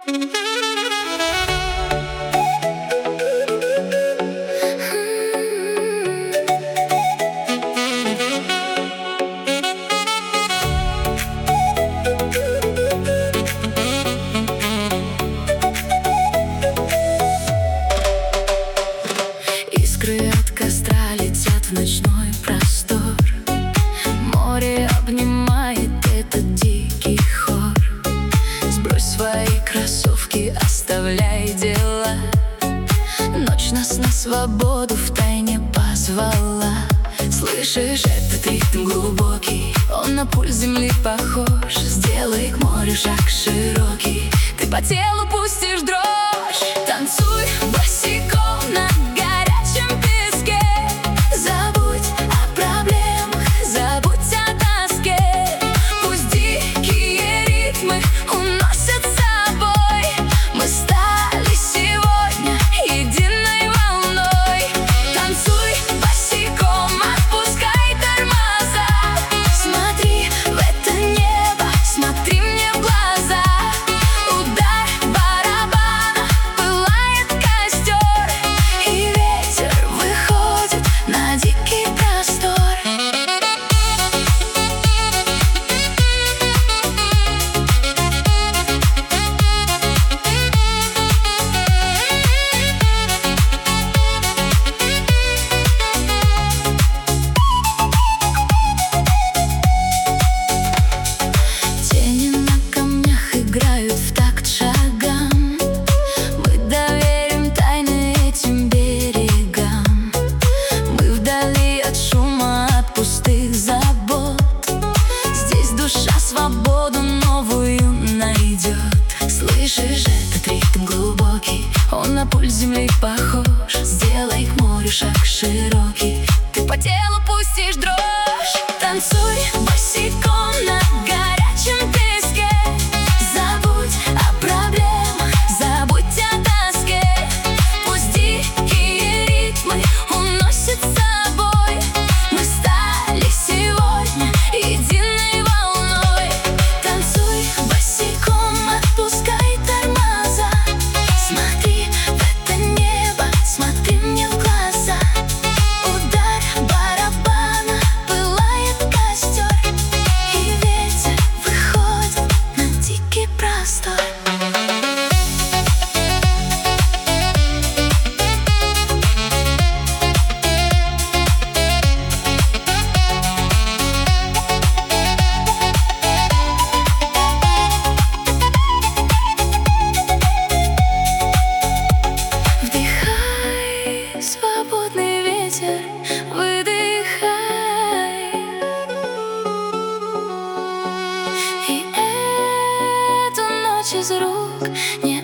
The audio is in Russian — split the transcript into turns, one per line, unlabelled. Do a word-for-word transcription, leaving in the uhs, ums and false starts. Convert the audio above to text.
Искры от костра летят в ночной простор. Море обнимает этот дикий хор. Сбрось свои кроссовки, оставляй дела. Ночь нас на свободу втайне позвала. Слышишь этот ритм глубокий? Он на пульс земли похож. Сделай к морю шаг широкий. Ты по телу пустишь дрожь. Танцуй босиком на горячем песке. Забудь о проблемах, забудь о тоске. Пусть дикие ритмы уносят с собой. Мы стали сегодня единой волной. Танцуй босиком, отпускай тормоза. Смотри в это небо, смотри мне в глаза. Удар барабана, пылает костер, и ветер выходит на дикий простор. Тени на камнях играют в такт шагам. Мы доверим тайны этим берегам. Мы вдали от шума, от пустых забот. Здесь душа свободу новую найдет. Слышишь этот ритм глубокий? Он на пульс земли похож. Сделай к морю шаг широкий. Ты по телу пустишь дрожь. Танцуй босиком на горячем песке. Забудь о проблемах, забудь о тоске. Пусть дикие ритмы уносят с собой. Мы стали сегодня единой волной. Танцуй босиком, отпускай тормоза. Смотри в это небо, смотри мне в глаза. Удар барабана, пылает костер, и ветер выходит на дикий простор. Вдыхай свободный ветер, выдыхай. И эту ночь из рук не